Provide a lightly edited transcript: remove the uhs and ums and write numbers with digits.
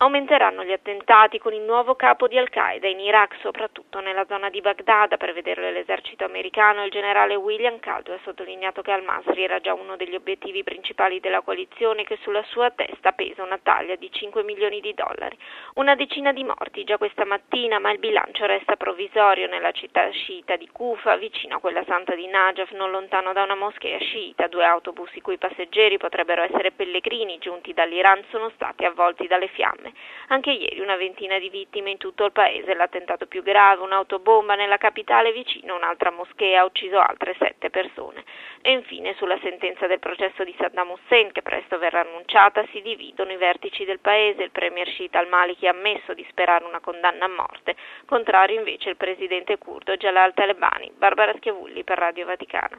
Aumenteranno gli attentati con il nuovo capo di Al-Qaeda in Iraq, soprattutto nella zona di Baghdad. A prevederlo l'esercito americano, il generale William Caldwell ha sottolineato che al-Masri era già uno degli obiettivi principali della coalizione, che sulla sua testa pesa una taglia di 5 milioni di dollari. Una decina di morti già questa mattina, ma il bilancio resta provvisorio nella città sciita di Kufa, vicino a quella santa di Najaf, non lontano da una moschea sciita. 2 autobus i cui passeggeri potrebbero essere pellegrini giunti dall'Iran sono stati avvolti dalle fiamme. Anche ieri una ventina di vittime in tutto il paese. L'attentato più grave, un'autobomba nella capitale vicino a un'altra moschea, ha ucciso altre 7 persone. E infine, sulla sentenza del processo di Saddam Hussein, che presto verrà annunciata, si dividono i vertici del paese. Il premier sciita al-Maliki ha ammesso di sperare una condanna a morte, contrario invece il presidente curdo Jalal Talebani. Barbara Schiavulli per Radio Vaticana.